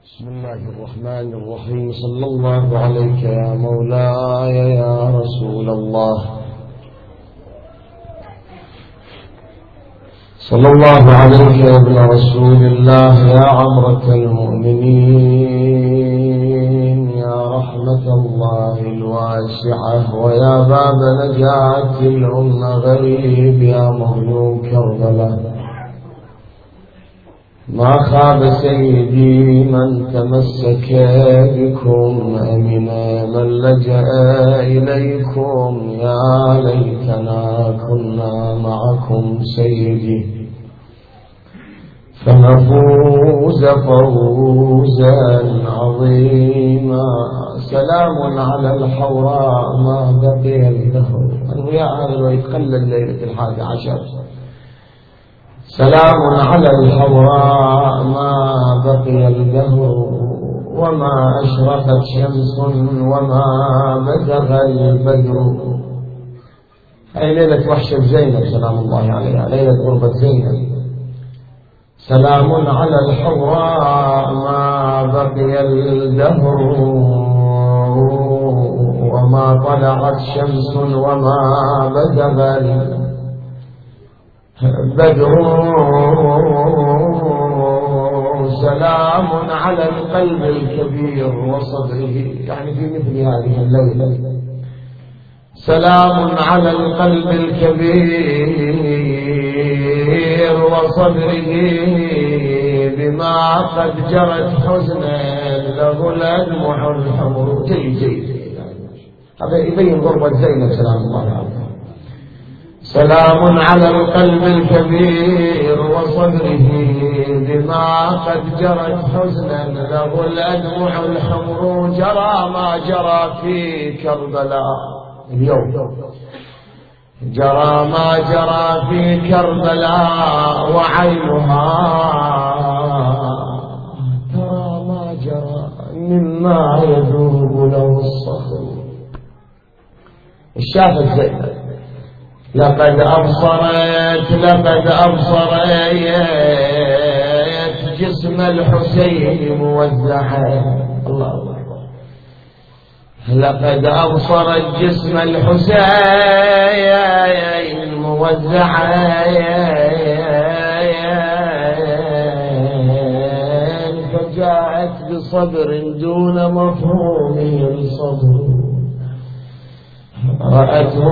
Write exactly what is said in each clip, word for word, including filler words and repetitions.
بسم الله الرحمن الرحيم. صلى الله عليك يا مولاي يا رسول الله، صلى الله عليك يا ابن رسول الله، يا عمرة المؤمنين، يا رحمة الله الواسعة، ويا باب نجاة الأمة غريب، يا مظلوم كربلاء. ما خاب سيدي من تمسك بكم، أمنا من لجأ إليكم، يا ليتنا كنا معكم سيدي فنفوز فوزا عظيما. سلام على الحوراء ما بقي الدهر، يا أهل ويتقلل ليلة الحادي عشر. سلام على الحوراء ما بقي الدهر، وما أشرقت شمس وما بزغ البدر. هي ليلة وحشة زينب سلام الله عليها، ليلة غربة زينب. سلام على الحوراء ما بقي الدهر، وما طلعت شمس وما بزغ البدر. سلام على القلب الكبير وصدره، يعني في مثل هذه الليلة. سلام على القلب الكبير وصدره، بما قد جرت حزنا له الأدمع الحمر. جيد جيد، هذا يبين غربة زينب سلام الله عليها. سلام على القلب الكبير وصدره، بما قد جرت حزنا له الأدمع الحمر. جرى ما جرى في كربلاء اليوم، جرى ما جرى في كربلاء، وعينها ترى ما جرى مما يذوب له الصخر. الشافت زينب لقد أبصرت لقد أبصرت جسم الحسين موزعا. الله أكبر. لقد أبصرت جسم الحسين موزعا، فجاءت بصبر دون مفهوم الصبر. رأته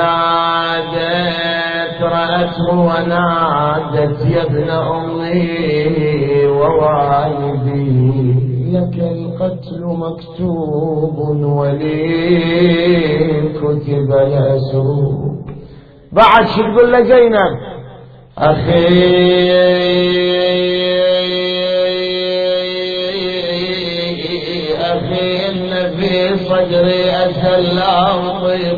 ونادت رأته ونادت يا ابن أمي ووالدي، لك القتل مكتوب ولي كتب الأسر. بعد شو تقول له زينب؟ أخي أخي إن في صدري أسل أطيق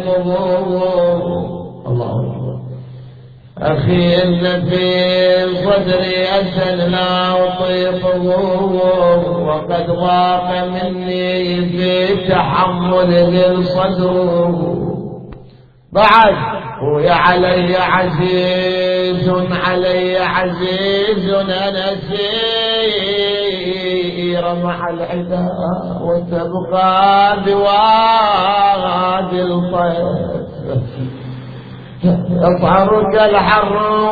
الله أكبر. أخي إن في صدري أسل أطيق، وقد ضاق مني في تحمله الصدر. بعد ويا علي عزيز علي عزيز أنا سير مع العدا، وتبقى بوادي الطير. يصهرك الحر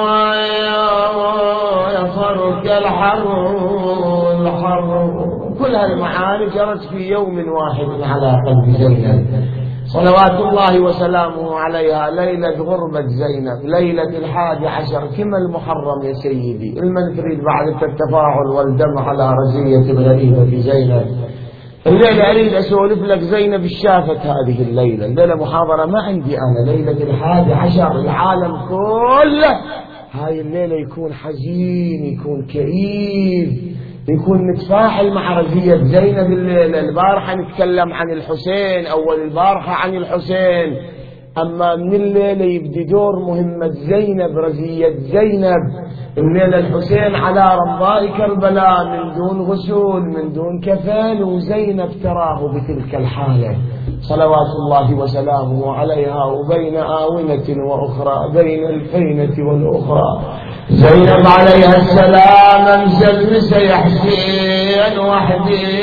يصهرك الحر الحر. كل هالمعاني جرت في يوم واحد على قلب زينب صلوات الله وسلامه عليها. ليلة غربة زينب، ليلة الحادي عشر، كما المحرم يا سيدي. المن تريد بعد التفاعل والدمع على رزية الغريبة في زينب. الليلة أريد أسولف لك زينب الشافت هذه الليلة. الليلة محاضرة ما عندي أنا، ليلة الحادي عشر العالم كله هاي الليلة يكون حزين، يكون كئيب، يكون نتفاعل مع رزية زينب الليلة. البارحة نتكلم عن الحسين، أول البارحة عن الحسين، أما من الليلة يبدي دور مهمة زينب، رزية زينب. الليلة الحسين على رمضاء كربلاء من دون غسول من دون كفن، وزينب تراه بتلك الحالة صلوات الله وسلامه عليها. وبين آونة وأخرى، بين الفينة والأخرى، زينب عليها السلام انزل مسا يا حسين زين وحدي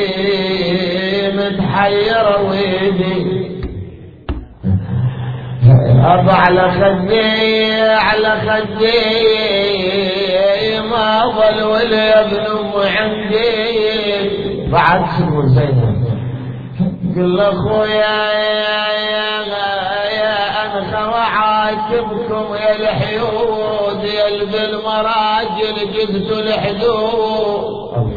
متحير ويدي أبا على خدي على خدي ما ظل ولا ابن أم عندي بعد شنو زين قل اخويا يا يا يا انا وعاتبكم يا الحيود يا بالمراجل جبتوا الحدود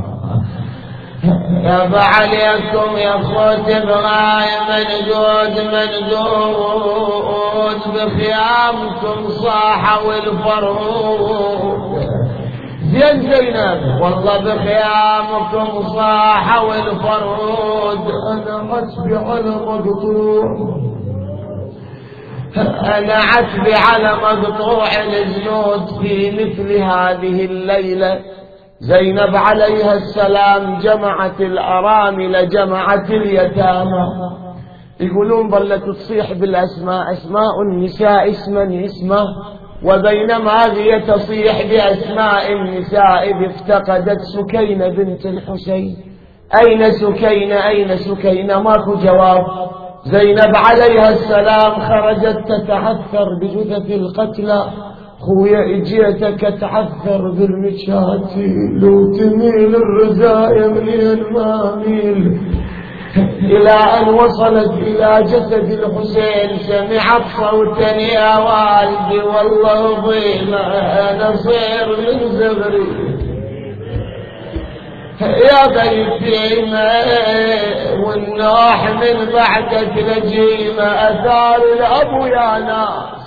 يا عليكم يا اخوتي بغاي منجود منجود بخيامكم صاحوا الفرود زين زينب والله بخيامكم صاحوا الفرود انا عتبي على مقطوع انا عتبي على مقطوع الجنود في مثل هذه الليله. زينب عليها السلام جمعت الأرامل جمعت اليتامى. يقولون ظلت تصيح بالأسماء أسماء النساء اسما اسمه وبينما هي تصيح بأسماء النساء إذ افتقدت سكينة بنت الحسين. أين سكينة أين سكينة ماكو جواب. زينب عليها السلام خرجت تتعثر بجثث القتلى. خويا اجيتك اتعثر بالمشات لو تميل الرزايا منين ما ميل الى ان وصلت الى جسد الحسين سمعت صوتا يا والدي والله ضيمة انا صير من زغري يا بيتيمة والنوح من بعدك لجيمة اثار الابو يا ناس.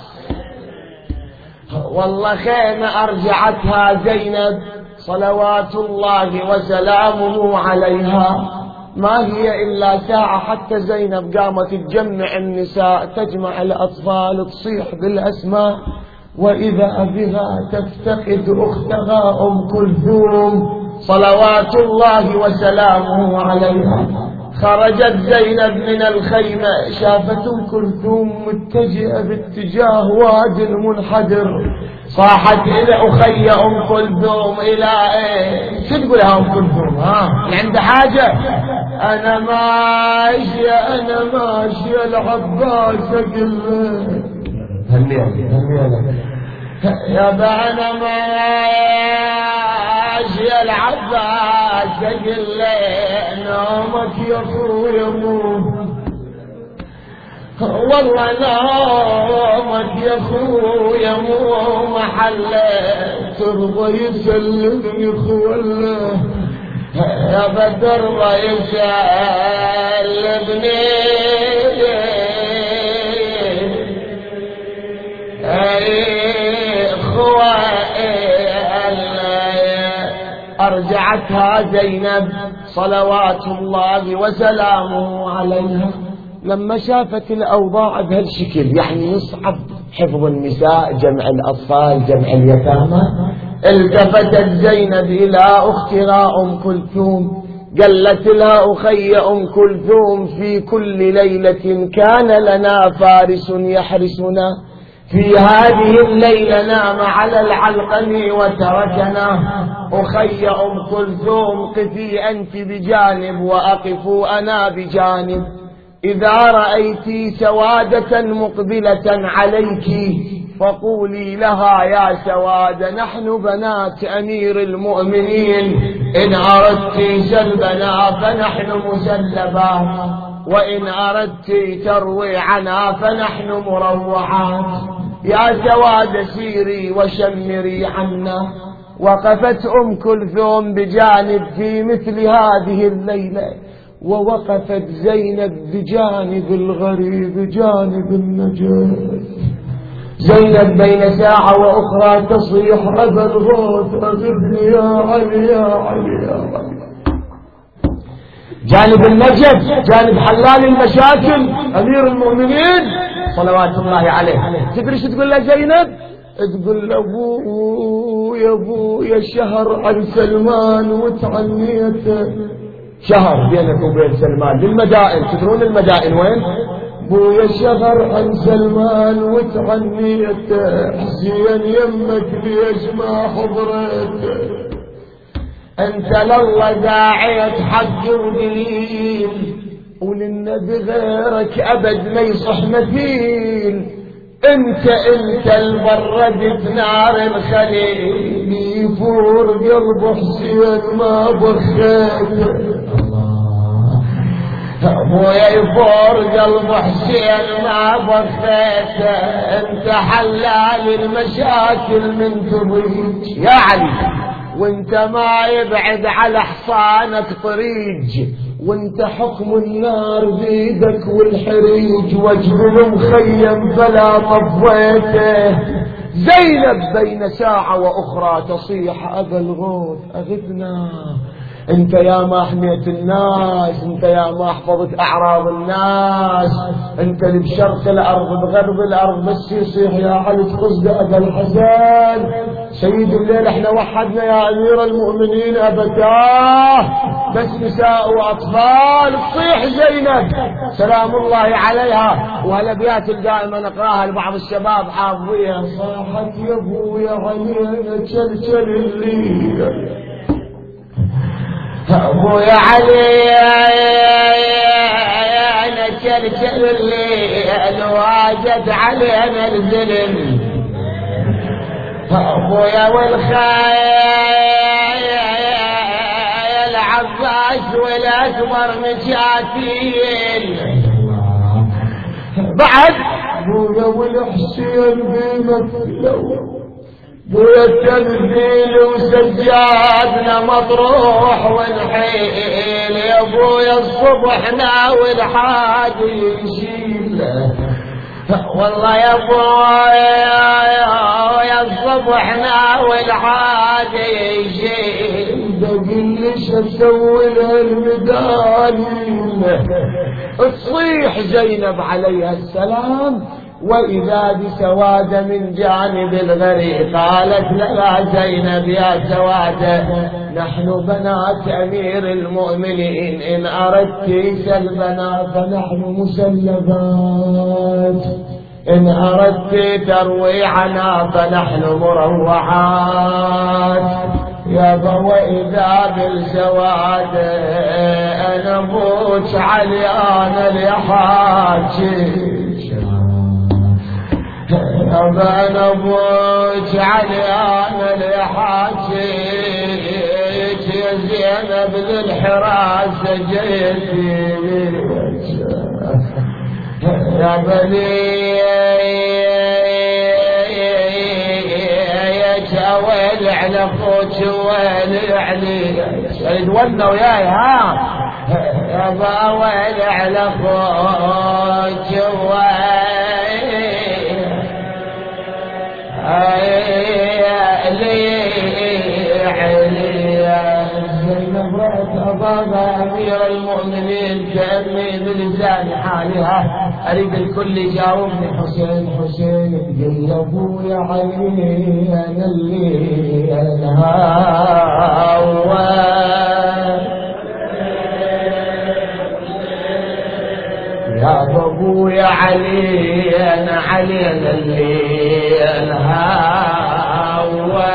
والله خيمة أرجعتها زينب صلوات الله وسلامه عليها. ما هي إلا ساعة حتى زينب قامت تجمع النساء تجمع الأطفال تصيح بالأسماء وإذا بها تفتقد أختها أم كلثوم صلوات الله وسلامه عليها. خرجت زينب من الخيمة شافت ام كلثوم متجهة باتجاه واد المنحدر. صاحت إلى أخي أم كلثوم إلى إيه شو تقولها أم كلثوم ها عند حاجة. أنا ماشية أنا ماشية العباس أقل هني هني يا أنا ماشية العباس أقل نومك يا أخويا مو والله نومك يا أخويا مو محل ترضى يسلمني خوله يا بدر ما يسلمني أرجعتها زينب صلوات الله وسلامه عليها لما شافت الأوضاع بهالشكل يعني يصعب حفظ النساء جمع الأطفال جمع اليتامى. التفتت زينب إلى أختها أم كلثوم قالت لها أخي أم كلثوم في كل ليلة كان لنا فارس يحرسنا في هذه الليلة نام على العلقم وتركنا. أخي أم كلثوم قفي أنت بجانب وأقف أنا بجانب. إذا رأيت سوادة مقبلة عليك فقولي لها يا سواد نحن بنات أمير المؤمنين إن أردت سلبنا فنحن مسلبات وإن أردت تروي عنا فنحن مروعات. يا سواد سيري وشمري عنا. وقفت أم كلثوم بجانب في مثل هذه الليلة ووقفت زينب بجانب الغريب جانب النجاة. زينب بين ساعة وأخرى تصيح أبا الغوث أغثني يا علي يا علي يا علي. جانب النجف جانب حلال المشاكل أمير المؤمنين صلوات الله عليه. تدري شو تقول له زينب؟ تقول له أبو يا أبو يا شهر عن سلمان وتعنيته. شهر بينك وبين سلمان للمدائن. تدرون المدائن وين؟ أبو يا شهر عن سلمان وتعنيته. حسين يمك ليش ما حضرته. انت لله داعية حق ودليل، وللنبي غيرك ابد ما يصح مثيل. انت انت البرد نار الخليل، يفور قلب حسين ما بخيت. ابويا يفور قلب حسين ما بخيته، انت حلال المشاكل من تضيج يا علي، وانت ما يبعد على حصانك طريق، وانت حكم النار بيدك والحريج، وجه مخيم فلا طفيته. زينب بين ساعة واخرى تصيح ابا الغوث اغثنا، انت يا ما حميت الناس، انت يا ما حفظت اعراض الناس، انت اللي بشرق الارض بغرب الارض بس يصيح يا علي تقصد ابا الحسن. سيد الليل احنا وحدنا يا امير المؤمنين ابتاه، بس نساء واطفال تصيح زينب سلام الله عليها. وهالابيات الدائما نقراها لبعض الشباب حافظيها، صاحت يا ابويا علينا تشلشل الليل، ابويا علي انا تشلشل الليل، واجد علينا الزلم، ابويا والخيل عباس والاكبر مشاتين، بعد ابويا والحسين بمثلوا، بويا التمثيل وسجادنا مطروح ونحيل، يا بويا الصبح ناوي الحادي يشيل، والله يا بويا يا الصبح ناوي الحادي يشيل، دقل ليش اسوي للمدانين. تصيح زينب عليها السلام وإذا بسوادة من جانب الغريق، قالت لها زينب يا سوادة نحن بنات أمير المؤمنين، إن أردت سلبنا فنحن مسلبات، إن أردت ترويعنا فنحن مروعات. يا بوا إذا بالسوادة أنا بوش علي أنا لحاجي، أنا بوش علي أنا لحاجيك، يا زينب للحراسة جيتي يا بني يا ويل على اخوك ويل علي، سيد ونا وياي ها يا با ويل على اخوك ويل علي علي. زينب رأت أبابا أمير المؤمنين كأني بلسان حالها، أريد الكل يجاوبني حسين حسين، قل يا أبويا علي أنا اللي الهوى، يا أبويا علي أنا علي أنا اللي الهوى،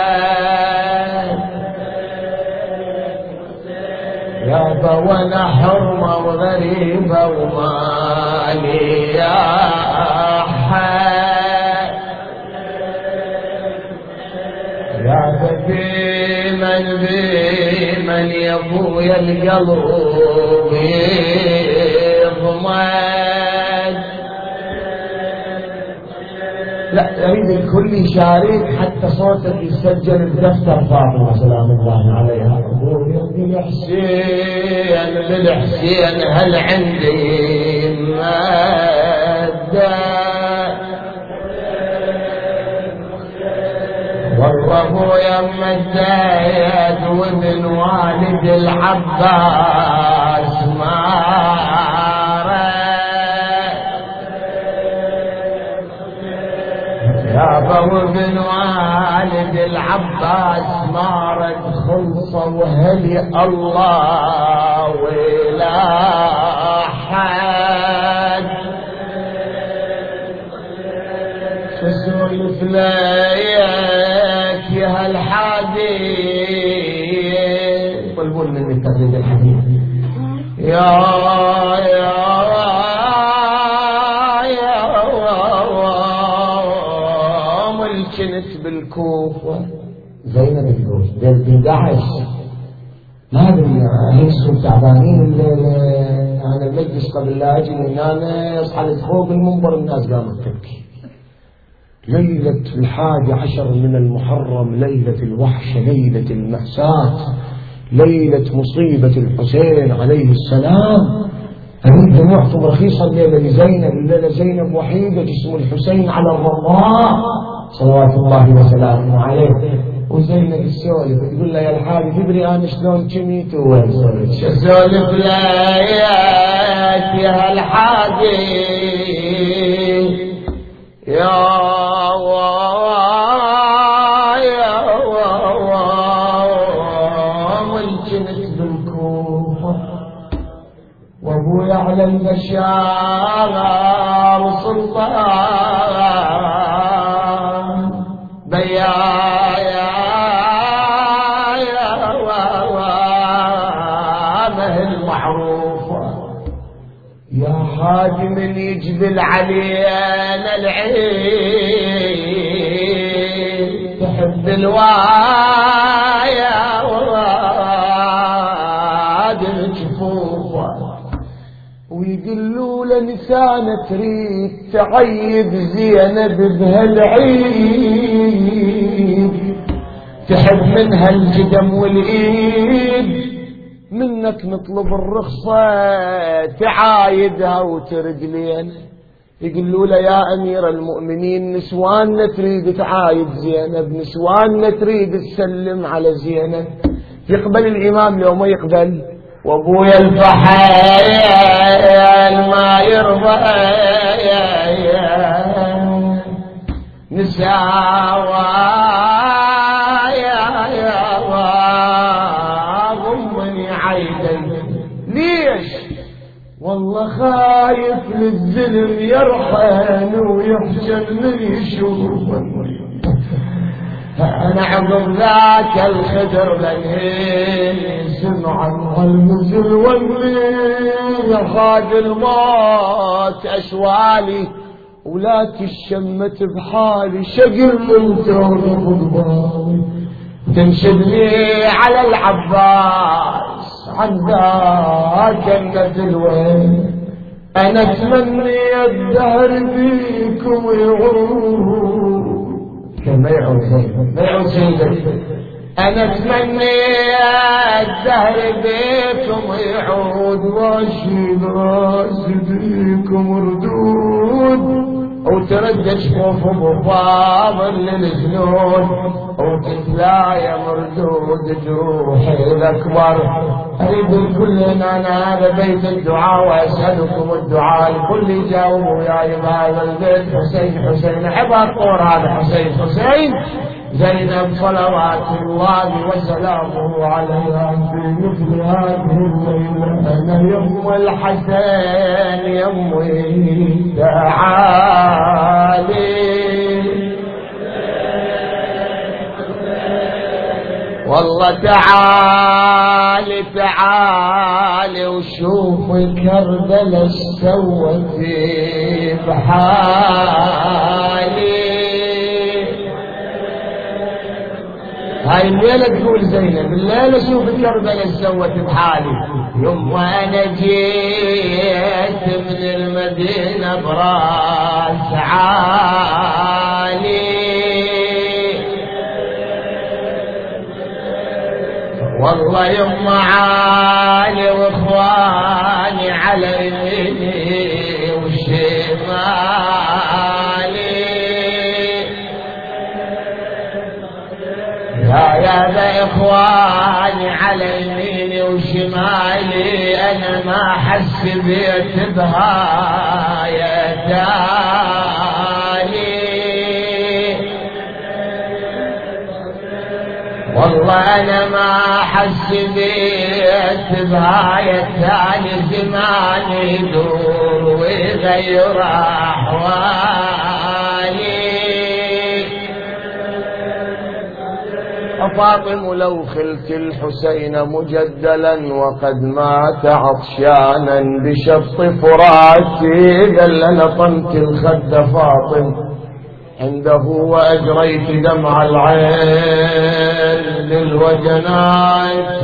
يا وانا حرمة وغريبة ومالي يا أحد، يا بمن بمن يا ابويا القلب يضمن. لا أريد الكل يشارك حتى صوتك يسجل بدفتر فاطمة سلام الله عليها. أبويا للحسين للحسين هل عندي مادة، والله يا مدايد ومن والد العباس ما يا ابو بن والد العباس مارد خلصه وهلي الله ولا حد، تسولف ليك يا هالحادي يا يا يا ملكنت بالكوفة زينب تقول بالدعش ما ادري احسهم تعبانين الليله. انا المجلس قبل لا اجي انام اصحى فوق المنبر الناس قامت تبكي. ليله الحادي عشر من المحرم، ليله الوحشه، ليله المأساة، ليله مصيبه الحسين عليه السلام. أريد دموعكم رخيصة الليله لزينب، الليله زينب وحيده جسم الحسين على الرضاع صلوات الله وسلامه عليه. وزينب السولف تقول له يا الحاج تدري انا شلون كميت وين سولف شو سولف ليك يا الحاج يا يا ملكنت بالكوفة وابوي على البشار سلطان بيايا يا حاجم يجبل علينا العين تحب الوايا وادم جفوفه ويقولوا لنسانة تريد تعيب زينب بهالعيد تحب منها الجدم والايد منك نطلب الرخصة تعايدها وترد لينا. يقولوا له يا أمير المؤمنين نسواننا تريد تعايد زينب، نسواننا تريد تسلم على زينب. يقبل الإمام لو ما يقبل؟ وابويا الفحيل ما يرضى نساوى ليش؟ والله خايف للظلم يرحل ويحجن من يشوفني. انا عقب ذاك الخدر لنهي سمعا والمزل والليل خاد الموت اشوالي ولا تشمت بحالي شقل من دور خضبالي تنشد لي على العباس عندك جنة الوين. أنا أتمنى الدهر فيكم يعود كما يعود ما يعود سيدك. أنا أتمنى الدهر فيكم يعود واشيل راسي فيكم ردود وترد شفوف مفاضل للجنود وتتلايا مردود جروحي الأكبر. أريد الكل أنا هذا بيت الدعاء وأسألكم الدعاء الكل جاوبوا يا هذا البيت حسين حسين حبا الطور هذا حسين حسين زينب صلوات الله وسلامه عليها في مثل هذه الليلة. أنا يم الحسين يمي تعالي والله تعالي تعالي وشوف كربلاء سوت بحالي. هاي الليلة تقول زينب الليلة شوف كربلاء سوت بحالي. يوم وانا جيت من المدينة براس عالي والله يوم عالي واخواني على يميني وشمالي يا يا ذا اخواني على يميني وشمالي. انا ما احس بيت بهاية تالي والله انا ما احس بيت بهاية تالي. زماني يدور ويغير احوالي فاطم لو خلت الحسين مجدلا وقد مات عطشانا بشط فراتي قال لطمت الخد فاطم عنده وأجريت دمع العين للوجنات.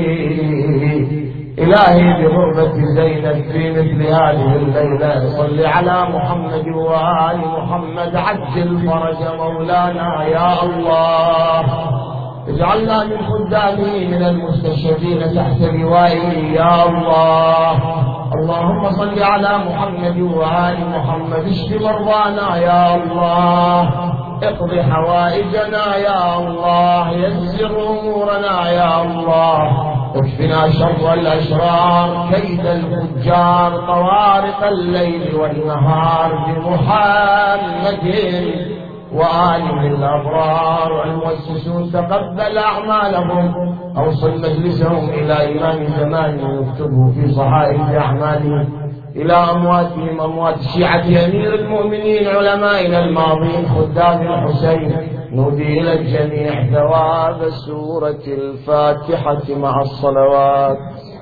إلهي بغربة زينب في مثل هذه الليلة صل على محمد وآل محمد عجل فرج مولانا يا الله. اجعلنا من خدامه من المستشهدين تحت لوائه يا الله. اللهم صل على محمد وآل محمد اشف مرضانا يا الله. اقض حوائجنا يا الله. يسر أمورنا يا الله. اكفنا شر الأشرار كيد الفجار طوارق الليل والنهار بمحمد وآله الأبرار. المؤسسون تقبل أعمالهم. أوصل مجلسهم إلى إمام زمانهم واكتبه في صحائف أعمالهم. إلى أمواتهم أموات شيعة أمير المؤمنين علمائنا الماضين خدام الحسين. نودي إلى الجميع ثواب سورة الفاتحة مع الصلوات.